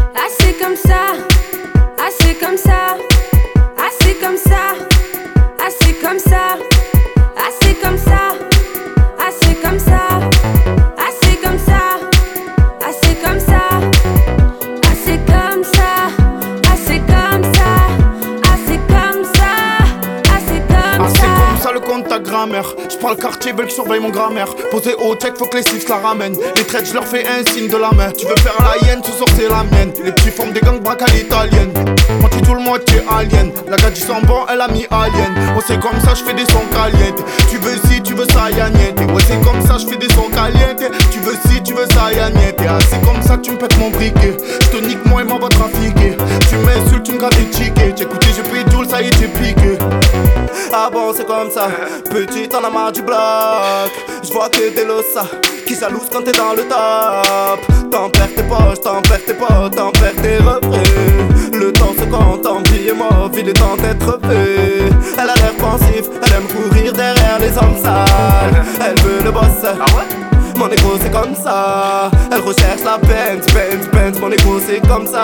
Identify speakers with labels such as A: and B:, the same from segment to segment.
A: Ah c'est comme ça, ah c'est comme ça, ah c'est comme ça, ah c'est comme ça, ah c'est comme ça, ah c'est comme ça, ah c'est comme ça, ah c'est comme ça, ah c'est comme ça, ah c'est comme ça, ah c'est comme ça, ah c'est comme ça.
B: Ah c'est comme ça le compte ta grammaire. J'prends le quartier, veulent que surveille mon grammaire. Posé au check, faut que les six la ramènent. Les traites, je leur fais un signe de la main. Tu veux faire la hyène, ce soir c'est la mienne. Les petits forment des gangs braques à l'italienne. Moi tu tout le moitié alien. La gars du sang bon, elle a mis alien. Oh c'est comme ça, je fais des sons calientes. Tu veux si, tu veux ça, yagnette. Ouais c'est comme ça, je fais des sons calientes. Tu veux si, tu veux ça, yagnette. Ah c'est comme ça, tu me pètes mon briquet. Je te nique moi et m'en va trafiquer. Tu m'insultes, tu me graves des tickets. J'ai écouté, j'ai pris Joule, ça y est, j'ai piqué. Ah bon c'est comme ça, petite en a marre du bloc. J'vois que t'es l'ossa, qui jalouse quand t'es dans le top. T'en perds tes poches, t'en perds tes potes, t'en perds tes refrains. Le temps se compte en billets mauves, il est temps d'être fait. Elle a l'air pensif, elle aime courir derrière les hommes sales. Elle veut le boss, ah ouais? Mon égo c'est comme ça. Elle recherche la Benz, mon égo c'est comme ça.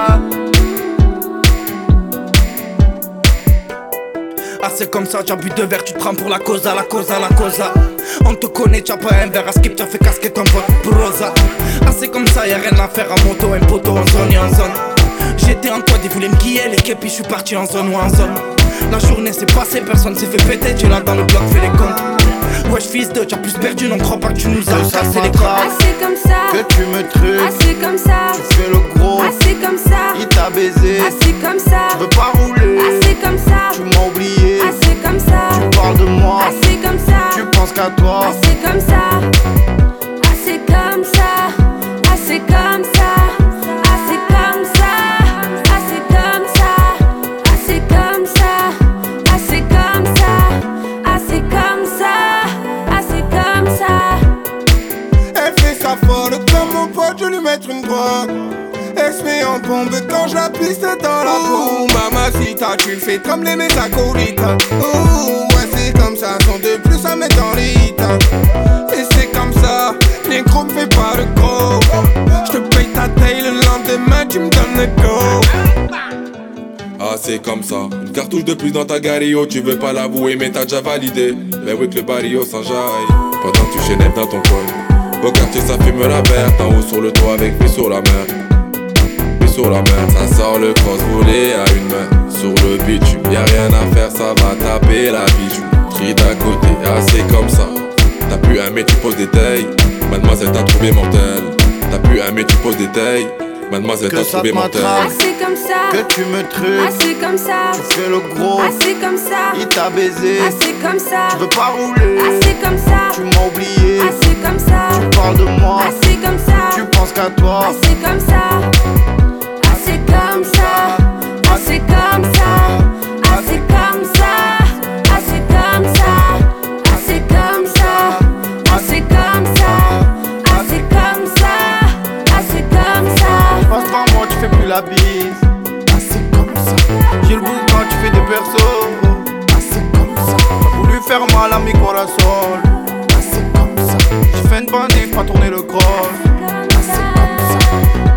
C: Ah c'est comme ça, t'as bu deux verres, tu te prends pour la causa. On te connaît, t'as pas un verre à skip, t'as fait casquer ton pote brosa. Ah c'est comme ça, y'a rien à faire à moto, un poteau en zone et en zone. J'étais en quad, ils voulaient me guiller l'équipe, puis je suis parti en zone ou en zone. La journée s'est passée, personne s'est fait péter, tu là dans le bloc, fais les comptes. Wesh fils de, t'as plus perdu, non crois pas que tu nous as cassé les corps.
A: Ah c'est comme ça,
B: que tu me trucs.
A: ah c'est comme ça,
B: Tu fais le gros,
A: ah c'est comme ça,
B: il t'a baisé.
A: ah c'est comme ça,
B: Tu veux pas rouler,
A: ah c'est comme ça,
B: tu m'as oublié.
A: ah c'est comme ça,
B: Tu parles de moi,
A: ah c'est comme ça,
B: tu penses qu'à toi.
A: ah c'est comme ça, ah c'est comme ça, ah c'est comme ça, ah c'est comme ça, ah c'est comme ça, ah c'est comme ça, ah c'est comme ça, ah c'est comme ça, ah c'est comme ça.
D: Elle fait sa folle comme mon pote, je lui mettre une drogue. Elle se met en bombe quand je la piste dans la boue. Mamacita, tu fais comme les métacolites. Ouais c'est comme ça, sont de plus à mettre dans les hits. Et c'est comme ça, les gros me fais pas de gros. J'te paye ta taille le lendemain, tu me donnes le go.
E: Ah c'est comme ça, une cartouche de plus dans ta gario. Tu veux pas l'avouer mais t'as déjà validé. Ben oui que le barrio s'enjaille pendant que tu chénètes dans ton coin. Au quartier ça fume la verte, en haut sur le toit avec vue sur la mer. Vue sur la mer, ça sort le cross volé à une main. Sur le bitume, y'a rien à faire, ça va taper la bijou. Tri d'à côté, ah c'est comme ça. T'as plus un mais tu poses des tailles. Mademoiselle t'a trouvé mortel. T'as plus un mais tu poses des tailles. Mademoiselle
B: Que
E: t'a
B: ça
E: trouvé
B: te
E: mortel.
A: Ah
B: m'attrape,
A: c'est comme ça,
B: que tu me
A: ah
B: trucs.
A: c'est comme ça,
B: Tu fais le gros,
A: ah c'est comme ça,
B: il t'a baisé.
A: ah c'est comme ça,
B: Tu veux pas rouler,
A: ah c'est comme ça,
B: tu m'as oublié.
A: ah c'est comme ça,
B: Tu parles de moi,
A: ah c'est comme ça,
B: tu penses qu'à toi.
A: ah c'est comme ça, ah c'est comme ça, ah c'est comme ça, ah c'est comme ça, ah c'est comme ça, ah c'est comme ça, ah c'est comme ça, ah c'est comme ça, ah c'est comme ça.
B: Passe devant moi, tu fais plus la bise. Ah c'est comme ça. J'ai le bout quand tu fais des persos. Ah c'est comme ça. T'as voulu faire mal à mes corazones. Ah c'est comme ça. J'ai fait une bandit, pas tourner le croche. Ah c'est comme ça.